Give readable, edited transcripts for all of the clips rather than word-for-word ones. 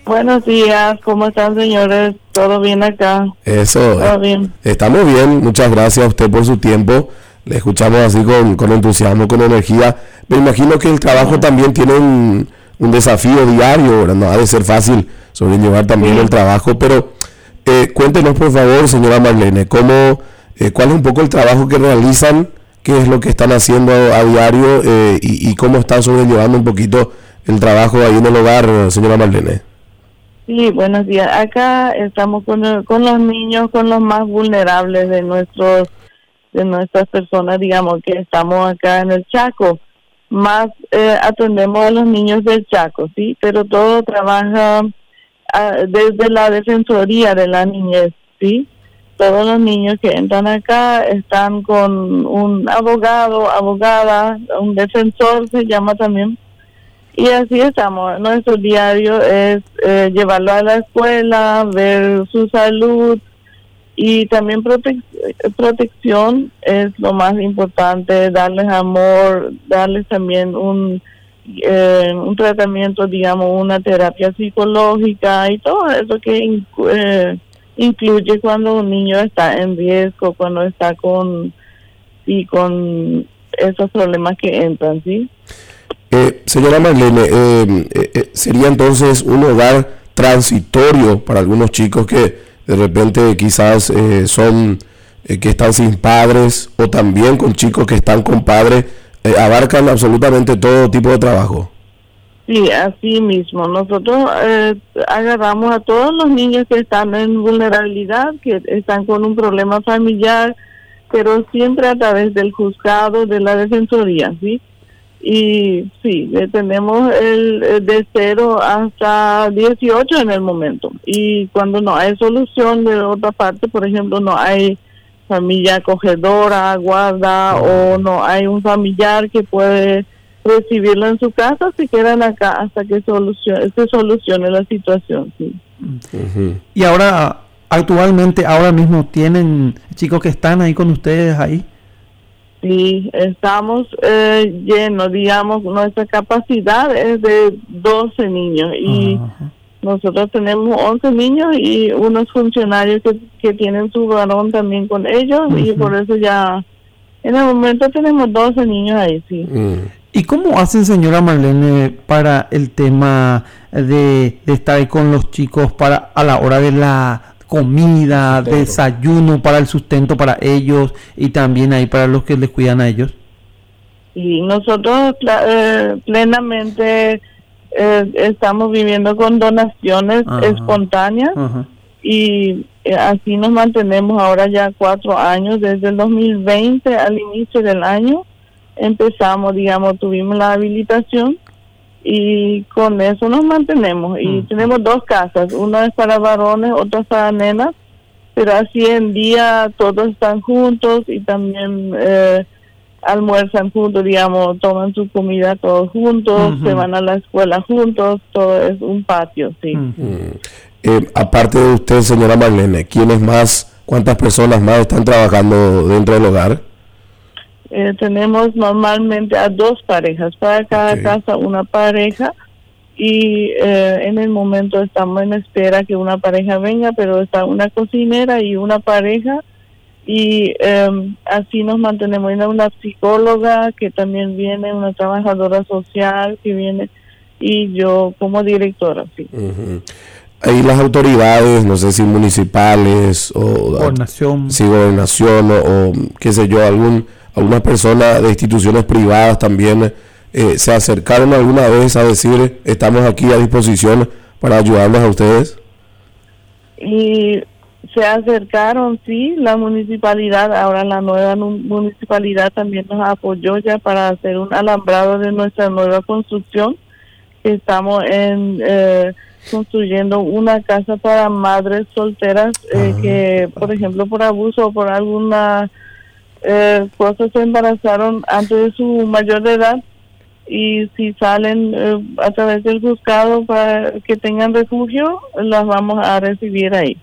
Buenos días, ¿cómo están, señores? ¿Todo bien acá? Eso, ¿Todo bien? estamos bien, muchas gracias a usted por su tiempo. Le escuchamos así con entusiasmo, con energía. Me imagino que el trabajo también tiene un desafío diario, ¿verdad? No ha de ser fácil sobrellevar también el trabajo, pero cuéntenos por favor, señora Marlene, ¿cuál es un poco el trabajo que realizan? ¿Qué es lo que están haciendo a diario y cómo están sobrellevando un poquito el trabajo ahí en el hogar, señora Marlene? Sí, buenos días. Acá estamos con los niños, con los más vulnerables de nuestras personas, digamos, que estamos acá en el Chaco. Más atendemos a los niños del Chaco, ¿sí? Pero todo trabaja desde la Defensoría de la Niñez, ¿sí? Todos los niños que entran acá están con un abogado, abogada, un defensor se llama también. Y así estamos. Nuestro diario es llevarlo a la escuela, ver su salud y también protección es lo más importante, darles amor, darles también un tratamiento, digamos, una terapia psicológica y todo eso que incluye cuando un niño está en riesgo, cuando está con esos problemas que entran, ¿sí? Señora Marlene, ¿sería entonces un hogar transitorio para algunos chicos que de repente quizás que están sin padres, o también con chicos que están con padres, abarcan absolutamente todo tipo de trabajo? Sí, así mismo. Nosotros agarramos a todos los niños que están en vulnerabilidad, que están con un problema familiar, pero siempre a través del juzgado, de la defensoría, ¿sí? Y sí, tenemos de 0 hasta 18 en el momento. Y cuando no hay solución de otra parte, por ejemplo, no hay familia acogedora, guarda, o no hay un familiar que puede recibirlo en su casa, se quedan acá hasta que se solucione la situación, sí. Uh-huh. Y ahora, actualmente, ahora mismo, ¿tienen chicos que están ahí con ustedes ahí? Sí, estamos llenos, digamos, nuestra capacidad es de 12 niños y nosotros tenemos 11 niños y unos funcionarios que tienen su varón también con ellos y por eso ya en el momento tenemos 12 niños ahí, sí. ¿Y cómo hacen, señora Marlene, para el tema de estar ahí con los chicos a la hora de la comida, desayuno, para el sustento para ellos y también ahí para los que les cuidan a ellos? Y nosotros plenamente estamos viviendo con donaciones espontáneas y así nos mantenemos ahora ya 4 años, desde el 2020 al inicio del año empezamos, digamos, tuvimos la habilitación y con eso nos mantenemos. Y tenemos 2 casas, una es para varones, otra es para nenas, pero así en día todos están juntos y también almuerzan juntos, digamos, toman su comida todos juntos, se van a la escuela juntos, todo es un patio, sí. Aparte de usted, señora Marlene, cuántas personas más están trabajando dentro del hogar? Tenemos normalmente a 2 parejas, para cada casa una pareja y en el momento estamos en espera que una pareja venga, pero está una cocinera y una pareja y así nos mantenemos. Hay una psicóloga que también viene, una trabajadora social que viene y yo como directora, sí. Ahí las autoridades, no sé si municipales o gobernación, o qué sé yo, algunas personas de instituciones privadas también se acercaron alguna vez a decir estamos aquí a disposición para ayudarlos a ustedes. Y se acercaron, sí, la municipalidad, ahora la nueva municipalidad también nos apoyó ya para hacer un alambrado de nuestra nueva construcción. Estamos construyendo una casa para madres solteras que, por ejemplo, por abuso o por alguna cosas se embarazaron antes de su mayor de edad y si salen a través del juzgado para que tengan refugio, las vamos a recibir ahí.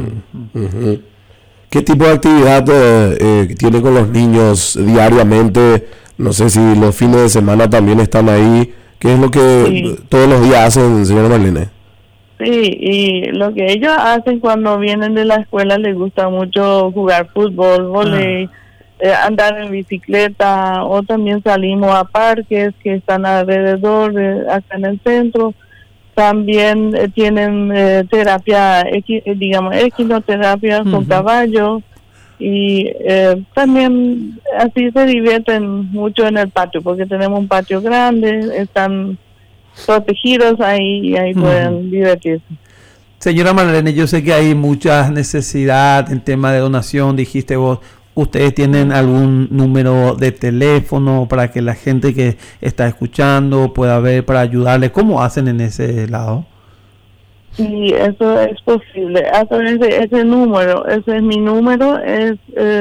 ¿Qué tipo de actividad tiene con los niños diariamente? No sé si los fines de semana también están ahí. ¿Qué es lo que todos los días hacen, señora Marlene? Sí, y lo que ellos hacen cuando vienen de la escuela les gusta mucho jugar fútbol, vóley, andar en bicicleta, o también salimos a parques que están alrededor, acá en el centro. También tienen terapia, digamos, equinoterapia con caballo, y también así se divierten mucho en el patio, porque tenemos un patio grande, están protegidos ahí y ahí pueden divertirse. Señora Marlene, yo sé que hay mucha necesidad en tema de donación, dijiste vos. ¿Ustedes tienen algún número de teléfono para que la gente que está escuchando pueda ver, para ayudarles? ¿Cómo hacen en ese lado? Sí, eso es posible. Hasta ese número, ese es mi número, es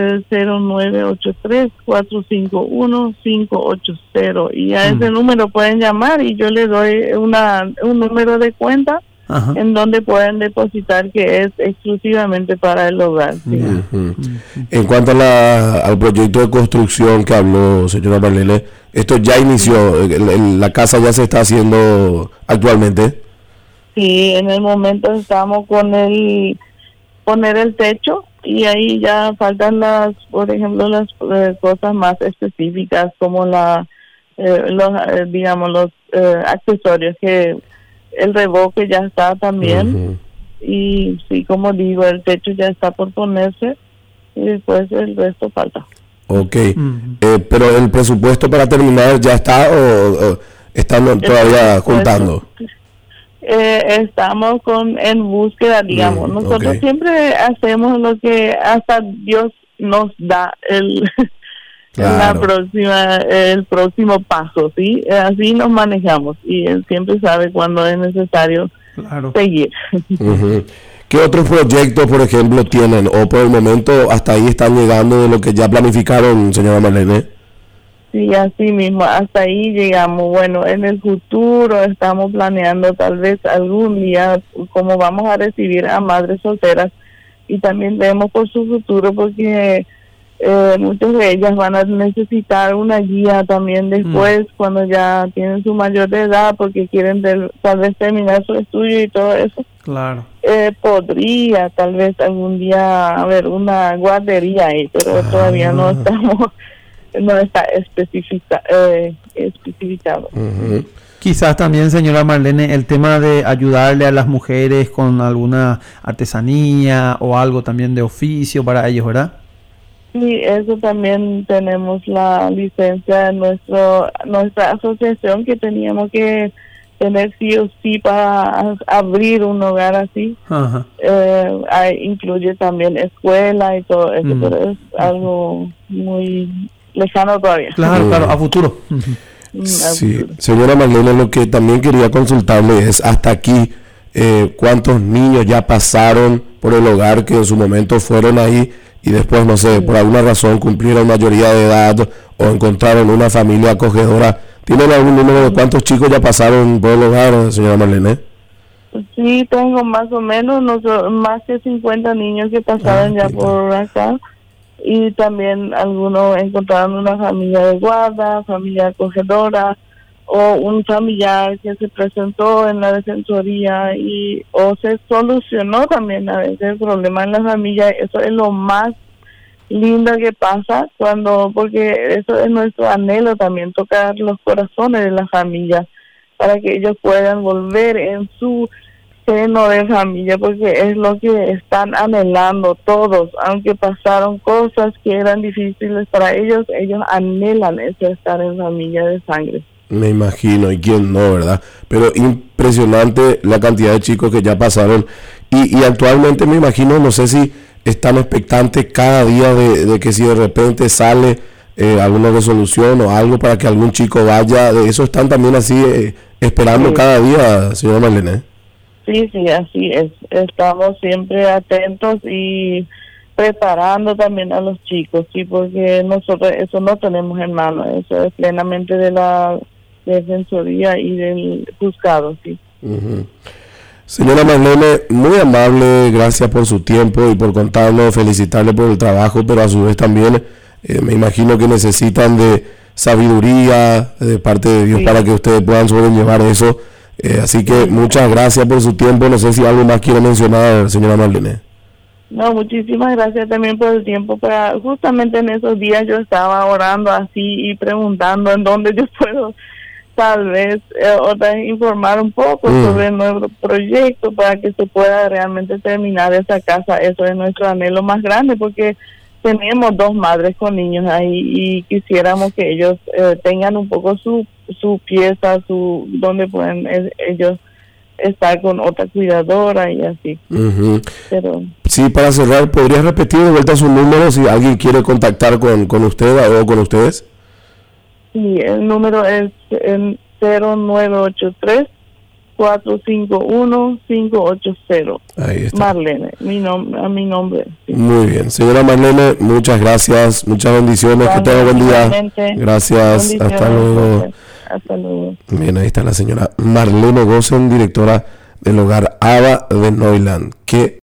0983-451-580. Y a ese número pueden llamar y yo les doy un número de cuenta. Ajá. En donde pueden depositar, que es exclusivamente para el hogar. ¿Sí? En cuanto al proyecto de construcción que habló señora Marlene, esto ya inició, la casa ya se está haciendo actualmente. Sí, en el momento estamos con poner el techo, y ahí ya faltan por ejemplo, las cosas más específicas, como los accesorios, que el revoque ya está también, y sí, como digo, el techo ya está por ponerse, y después el resto falta. Ok, pero el presupuesto para terminar ya está, o están todavía juntando. Estamos en búsqueda, digamos. Nosotros siempre hacemos lo que hasta Dios nos da claro. El próximo paso, ¿sí? Así nos manejamos, y él siempre sabe cuándo es necesario seguir. ¿Qué otros proyectos, por ejemplo, tienen, o por el momento hasta ahí están llegando de lo que ya planificaron, señora Marlene? Sí, así mismo, hasta ahí llegamos. Bueno, en el futuro estamos planeando tal vez algún día, como vamos a recibir a madres solteras, y también vemos por su futuro, porque muchas de ellas van a necesitar una guía también después, cuando ya tienen su mayor de edad, porque quieren tal vez terminar su estudio y todo eso. Claro. Podría tal vez algún día haber una guardería ahí, pero todavía no está especificado. Quizás también, señora Marlene, el tema de ayudarle a las mujeres con alguna artesanía o algo también de oficio para ellos, ¿verdad? Sí, eso también tenemos la licencia en nuestra asociación, que teníamos que tener sí o sí para abrir un hogar así. Incluye también escuela y todo eso, pero es algo muy lejano todavía. Claro, a futuro. Sí, señora Marlene, lo que también quería consultarle es hasta aquí, ¿cuántos niños ya pasaron por el hogar que en su momento fueron ahí y después, no sé, por alguna razón cumplieron mayoría de edad o encontraron una familia acogedora? ¿Tienen algún número de cuántos chicos ya pasaron por el hogar, señora Marlene? Sí, tengo más o menos más de 50 niños que pasaron ya por acá, y también algunos encontraron una familia de guarda, familia acogedora, o un familiar que se presentó en la defensoría o se solucionó también a veces el problema en la familia. Eso es lo más lindo que pasa, porque eso es nuestro anhelo también, tocar los corazones de la familia para que ellos puedan volver en su seno de familia, porque es lo que están anhelando todos, aunque pasaron cosas que eran difíciles para ellos anhelan eso, estar en familia de sangre. Me imagino, y quién no, ¿verdad? Pero impresionante la cantidad de chicos que ya pasaron, y actualmente me imagino, no sé si están expectantes cada día de que si de repente sale alguna resolución o algo para que algún chico vaya, de eso están también así esperando cada día, señora Marlene. Sí, así es, estamos siempre atentos y preparando también a los chicos, sí, porque nosotros eso no tenemos en mano, eso es plenamente de la defensoría y del juzgado, sí. Señora Marlene, muy amable, gracias por su tiempo y por contarnos, felicitarle por el trabajo, pero a su vez también me imagino que necesitan de sabiduría de parte de Dios para que ustedes puedan sobrellevar eso. Así que muchas gracias por su tiempo. No sé si algo más quiere mencionar, señora Marlene. No, muchísimas gracias también por el tiempo. Justamente en esos días yo estaba orando así y preguntando en dónde yo puedo tal vez otra vez informar un poco sobre nuestro proyecto para que se pueda realmente terminar esa casa. Eso es nuestro anhelo más grande, porque tenemos 2 madres con niños ahí y quisiéramos que ellos tengan un poco su pieza, donde pueden ellos estar con otra cuidadora y así. Pero sí, para cerrar, ¿podrías repetir de vuelta su número si alguien quiere contactar con usted o con ustedes? Sí, el número es 0983-451-580. Ahí está. Marlene, mi nombre. Sí. Muy bien. Señora Marlene, muchas gracias, muchas bendiciones, que tenga buen día. Gracias, hasta luego. Hasta luego. Bien, ahí está la señora Marlene Gosen, directora del hogar ABA de Neuland.